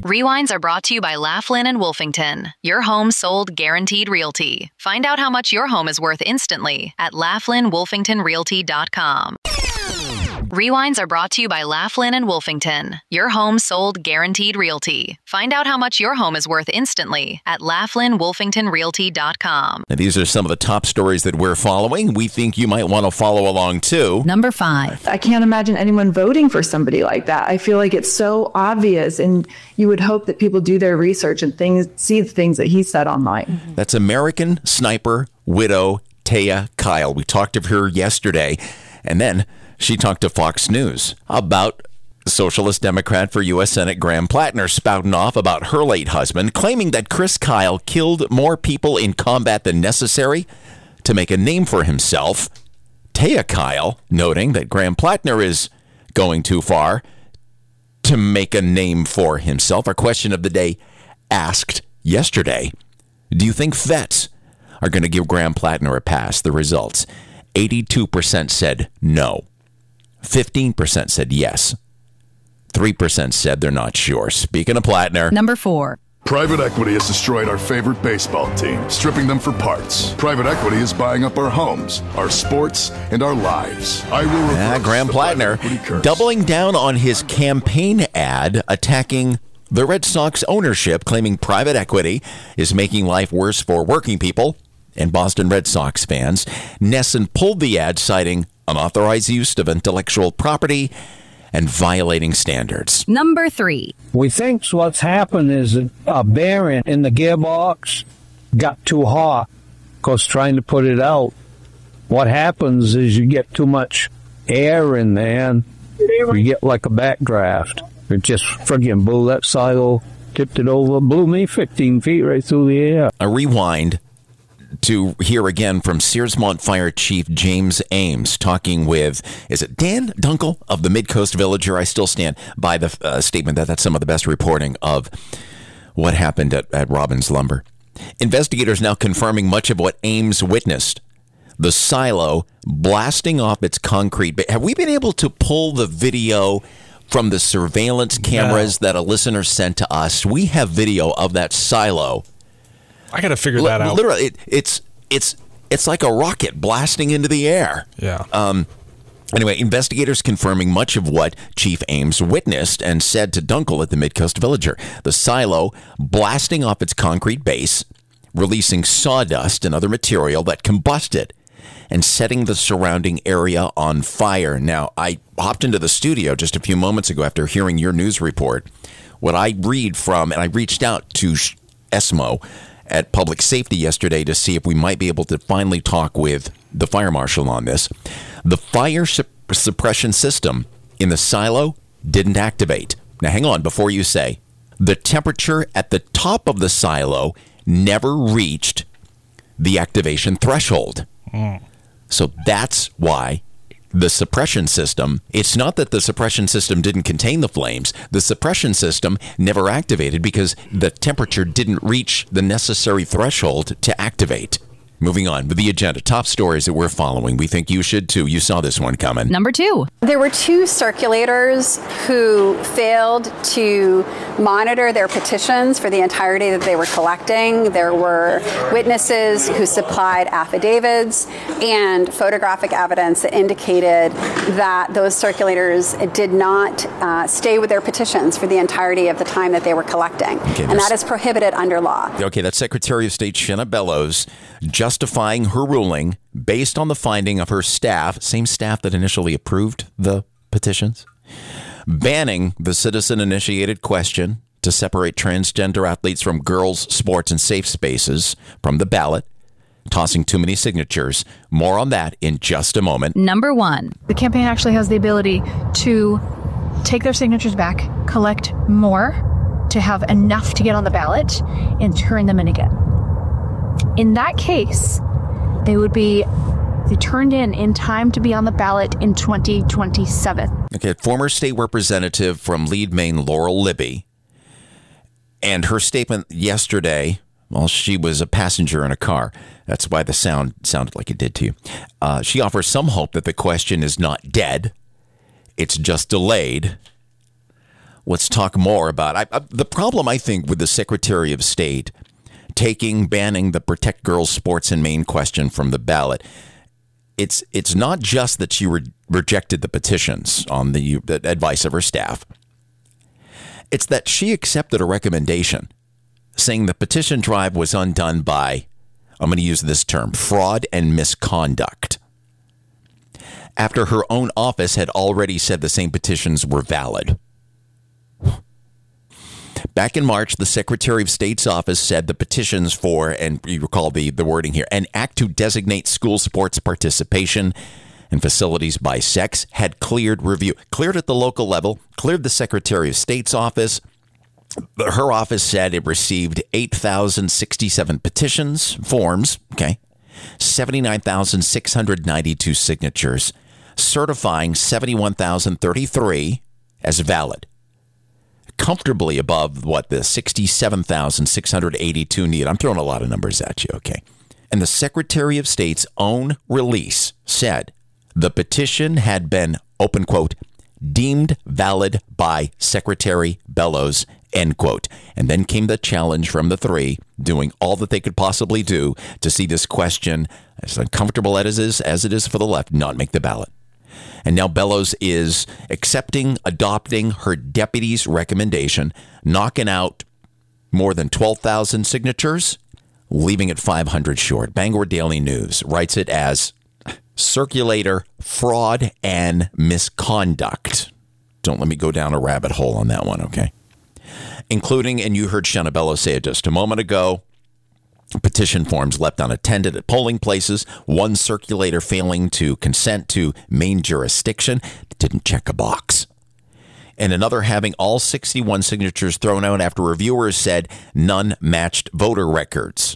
Rewinds are brought to you by Laughlin and Wolfington. Your home sold guaranteed realty. Find out how much your home is worth instantly at LaughlinWolfingtonRealty.com. Rewinds are brought to you by Laughlin and Wolfington. Your home sold guaranteed realty. Find out how much your home is worth instantly at LaughlinWolfingtonRealty.com. Now, these are some of the top stories that we're following. We think you might want to follow along too. Number 5. I can't imagine anyone voting for somebody like that. I feel like it's so obvious, and you would hope that people do their research and see the things that he said online. That's American sniper widow Taya Kyle. We talked to her yesterday, and then she talked to Fox News about Socialist Democrat for U.S. Senate Graham Plattner spouting off about her late husband, claiming that Chris Kyle killed more people in combat than necessary to make a name for himself. Taya Kyle noting that Graham Plattner is going too far to make a name for himself. Our question of the day asked yesterday, do you think vets are going to give Graham Plattner a pass? The results, 82% said no. 15% said yes. 3% said they're not sure. Speaking of Plattner. Number 4. Private equity has destroyed our favorite baseball team, stripping them for parts. Private equity is buying up our homes, our sports, and our lives. I will reverse Graham the Plattner private equity curse. doubling down on his campaign ad, attacking the Red Sox ownership, claiming private equity is making life worse for working people and Boston Red Sox fans. NESN pulled the ad, citing unauthorized use of intellectual property and violating standards. Number 3. We think what's happened is a bearing in the gearbox got too hot because trying to put it out. What happens is you get too much air in there and you get like a backdraft. It just friggin' blew that silo, tipped it over, blew me 15 feet right through the air. A rewind to hear again from Searsmont Fire Chief James Ames talking with, is it Dan Dunkel of the Midcoast Villager? I still stand by the statement that that's some of the best reporting of what happened at Robbins Lumber. Investigators now confirming much of what Ames witnessed. The silo blasting off its concrete. Have we been able to pull the video from the surveillance cameras that a listener sent to us? We have video of that silo. I got to figure that out. Literally, it's like a rocket blasting into the air. Yeah. Anyway, investigators confirming much of what Chief Ames witnessed and said to Dunkel at the Midcoast Villager. The silo blasting off its concrete base, releasing sawdust and other material that combusted and setting the surrounding area on fire. Now, I hopped into the studio just a few moments ago after hearing your news report. What I read from, and I reached out to ESMO at Public Safety yesterday to see if we might be able to finally talk with the fire marshal on this. The fire suppression system in the silo didn't activate. Now, hang on before you say. The temperature at the top of the silo never reached the activation threshold. So that's why the suppression system, it's not that the suppression system didn't contain the flames. The suppression system never activated because the temperature didn't reach the necessary threshold to activate. Moving on with the agenda. Top stories that we're following. We think you should too. You saw this one coming. Number 2. There were 2 circulators who failed to monitor their petitions for the entirety that they were collecting. There were witnesses who supplied affidavits and photographic evidence that indicated that those circulators did not stay with their petitions for the entirety of the time that they were collecting. And that is prohibited under law. Okay, that's Secretary of State Shenna Bellows justifying her ruling based on the finding of her staff, same staff that initially approved the petitions, banning the citizen-initiated question to separate transgender athletes from girls' sports and safe spaces from the ballot, tossing too many signatures. More on that in just a moment. Number 1. The campaign actually has the ability to take their signatures back, collect more, to have enough to get on the ballot, and turn them in again. In that case, they turned in time to be on the ballot in 2027. Okay, former state representative from Lead, Maine, Laurel Libby, and her statement yesterday, well, she was a passenger in a car. That's why the sound sounded like it did to you. She offers some hope that the question is not dead. It's just delayed. let's talk more about the problem, I think, with the Secretary of State banning the Protect Girls Sports in Maine question from the ballot. It's not just that she rejected the petitions on the advice of her staff. It's that she accepted a recommendation saying the petition drive was undone by, I'm going to use this term, fraud and misconduct, after her own office had already said the same petitions were valid. Back in March, the Secretary of State's office said the petitions for, and you recall the wording here, an act to designate school sports participation and facilities by sex had cleared review. Cleared at the local level, cleared the Secretary of State's office. Her office said it received 8,067 forms, 79,692 signatures, certifying 71,033 as valid. Comfortably above what the 67,682 need. I'm throwing a lot of numbers at you, okay? And the Secretary of State's own release said the petition had been, open quote, deemed valid by Secretary Bellows, end quote. And then came the challenge from the three, doing all that they could possibly do to see this question, as uncomfortable as it is for the left, not make the ballot. And now Bellows is adopting her deputy's recommendation, knocking out more than 12,000 signatures, leaving it 500 short. Bangor Daily News writes it as circulator fraud and misconduct. Don't let me go down a rabbit hole on that one, okay? Including, and you heard Shanna Bellows say it just a moment ago, petition forms left unattended at polling places, one circulator failing to consent to Maine jurisdiction, didn't check a box, and another having all 61 signatures thrown out after reviewers said none matched voter records.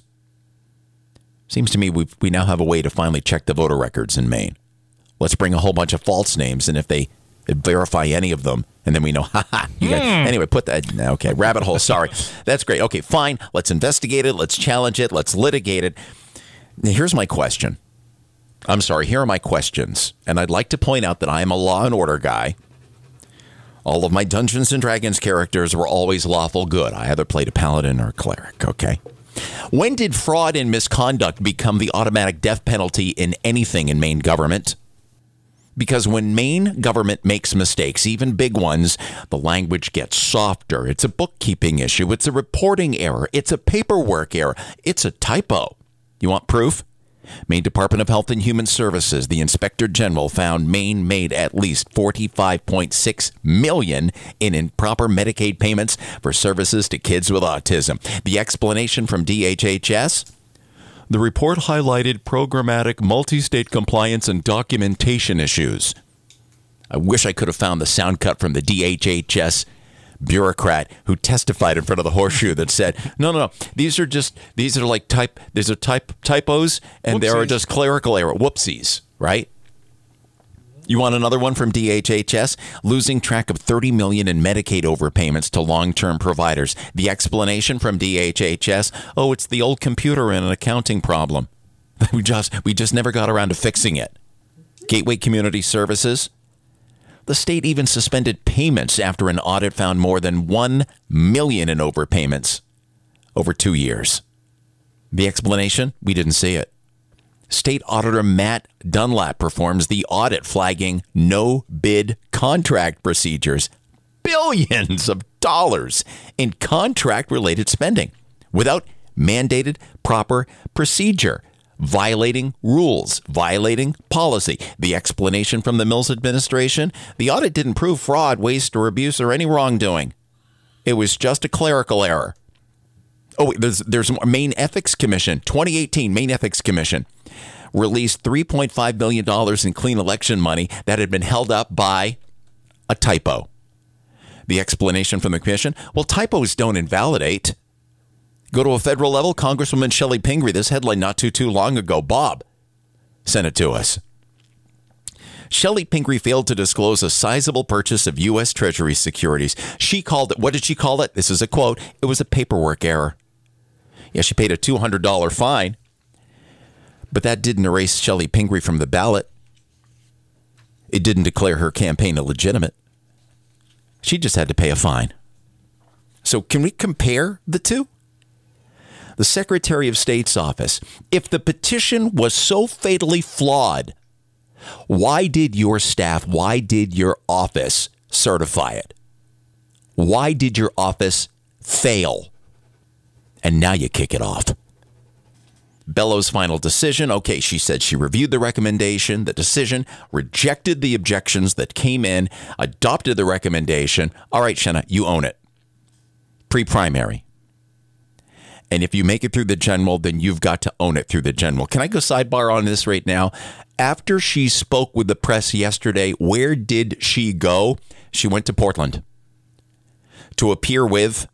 Seems to me we now have a way to finally check the voter records in Maine. Let's bring a whole bunch of false names, and if they verify any of them, and then we know, anyway, put that, okay, rabbit hole, sorry. That's great. Okay, fine. Let's investigate it. Let's challenge it. Let's litigate it. Now, here's my question. Here are my questions. And I'd like to point out that I am a law and order guy. All of my Dungeons and Dragons characters were always lawful good. I either played a paladin or a cleric, okay? When did fraud and misconduct become the automatic death penalty in anything in Maine government? Because when Maine government makes mistakes, even big ones, the language gets softer. It's a bookkeeping issue. It's a reporting error. It's a paperwork error. It's a typo. You want proof? Maine Department of Health and Human Services, the Inspector General found Maine made at least $45.6 million in improper Medicaid payments for services to kids with autism. The explanation from DHHS? The report highlighted programmatic multi-state compliance and documentation issues. I wish I could have found the sound cut from the DHHS bureaucrat who testified in front of the Horseshoe that said, no, these are typos, and there are just clerical error. Whoopsies, right? You want another one from DHHS? Losing track of $30 million in Medicaid overpayments to long-term providers. The explanation from DHHS, it's the old computer and an accounting problem. We just never got around to fixing it. Gateway Community Services. The state even suspended payments after an audit found more than $1 million in overpayments over 2 years. The explanation? We didn't see it. State Auditor Matt Dunlap performs the audit, flagging no-bid contract procedures. Billions of dollars in contract-related spending without mandated proper procedure, violating rules, violating policy. The explanation from the Mills administration? The audit didn't prove fraud, waste, or abuse, or any wrongdoing. It was just a clerical error. Oh, there's Maine Ethics Commission, 2018 Maine Ethics Commission released $3.5 billion in clean election money that had been held up by a typo. The explanation from the commission? Well, typos don't invalidate. Go to a federal level, Congresswoman Shelley Pingree, this headline not too long ago, Bob sent it to us. Shelley Pingree failed to disclose a sizable purchase of U.S. Treasury securities. She called it, what did she call it? This is a quote. It was a paperwork error. Yeah, she paid a $200 fine, but that didn't erase Shelley Pingree from the ballot. It didn't declare her campaign illegitimate. She just had to pay a fine. So can we compare the two? The Secretary of State's office, if the petition was so fatally flawed, why did your staff, why did your office certify it? Why did your office fail? And now you kick it off. Bellows' final decision. Okay, she said she reviewed the recommendation, the decision, rejected the objections that came in, adopted the recommendation. All right, Shenna, you own it. Pre-primary. And if you make it through the general, then you've got to own it through the general. Can I go sidebar on this right now? After she spoke with the press yesterday, where did she go? She went to Portland to appear with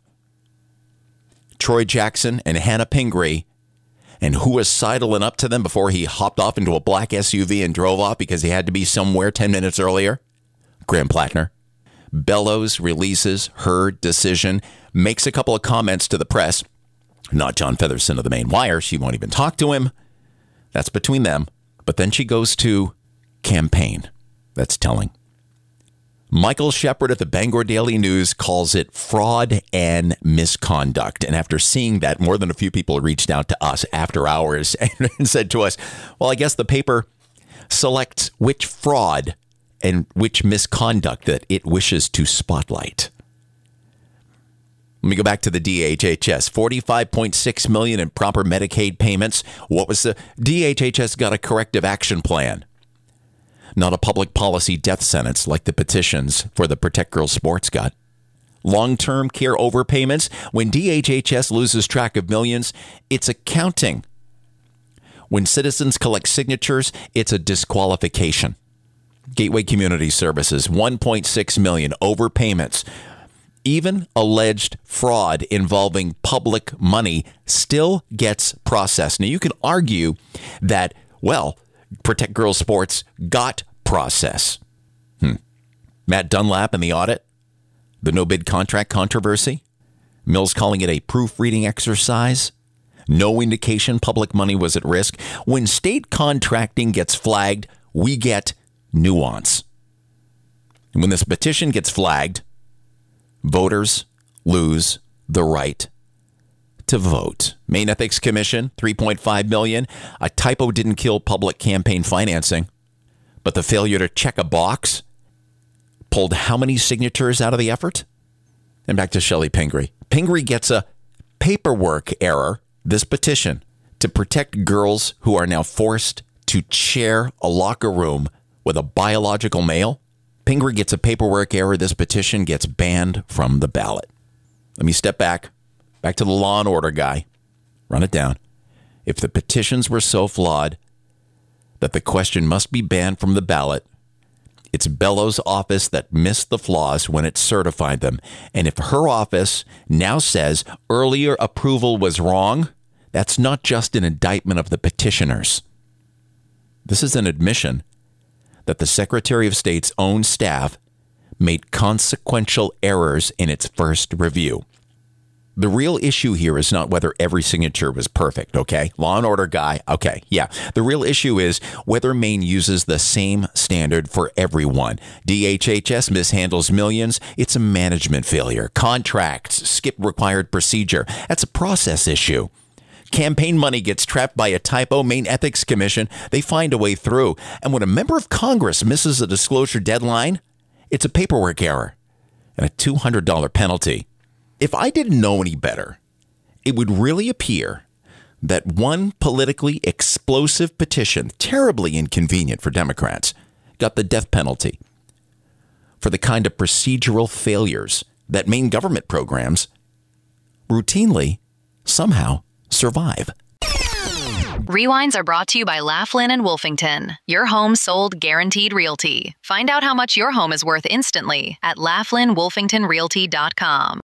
Troy Jackson and Hannah Pingree. And who was sidling up to them before he hopped off into a black SUV and drove off because he had to be somewhere 10 minutes earlier? Graham Plattner. Bellows releases her decision, makes a couple of comments to the press. Not John Featherson of the Main Wire. She won't even talk to him. That's between them. But then she goes to campaign. That's telling. Michael Shepard at the Bangor Daily News calls it fraud and misconduct. And after seeing that, more than a few people reached out to us after hours and said to us, well, I guess the paper selects which fraud and which misconduct that it wishes to spotlight. Let me go back to the DHHS. $45.6 million in proper Medicaid payments. What was the DHHS got a corrective action plan? Not a public policy death sentence like the petitions for the Protect Girls Sports got. Long-term care overpayments. When DHHS loses track of millions, it's accounting. When citizens collect signatures, it's a disqualification. Gateway Community Services, $1.6 million overpayments. Even alleged fraud involving public money still gets processed. Now, you can argue that, well, Protect Girls Sports got process. Matt Dunlap and the audit, the no-bid contract controversy, Mills calling it a proofreading exercise, no indication public money was at risk. When state contracting gets flagged, we get nuance. And when this petition gets flagged, voters lose the right to vote. Maine Ethics Commission, $3.5 million. A typo didn't kill public campaign financing, but the failure to check a box pulled how many signatures out of the effort? And back to Shelley Pingree. Pingree gets a paperwork error, this petition, to protect girls who are now forced to share a locker room with a biological male. Pingree gets a paperwork error. This petition gets banned from the ballot. Let me step back to the law and order guy. Run it down. If the petitions were so flawed that the question must be banned from the ballot, it's Bellows' office that missed the flaws when it certified them. And if her office now says earlier approval was wrong, that's not just an indictment of the petitioners. This is an admission that the Secretary of State's own staff made consequential errors in its first review. The real issue here is not whether every signature was perfect, okay? Law and order guy, okay, yeah. The real issue is whether Maine uses the same standard for everyone. DHHS mishandles millions. It's a management failure. Contracts, skip required procedure. That's a process issue. Campaign money gets trapped by a typo. Maine Ethics Commission, they find a way through. And when a member of Congress misses a disclosure deadline, it's a paperwork error and a $200 penalty. If I didn't know any better, it would really appear that one politically explosive petition, terribly inconvenient for Democrats, got the death penalty for the kind of procedural failures that Maine government programs routinely somehow survive. Rewinds are brought to you by Laughlin and Wolfington, your home sold guaranteed realty. Find out how much your home is worth instantly at LaughlinWolfingtonRealty.com.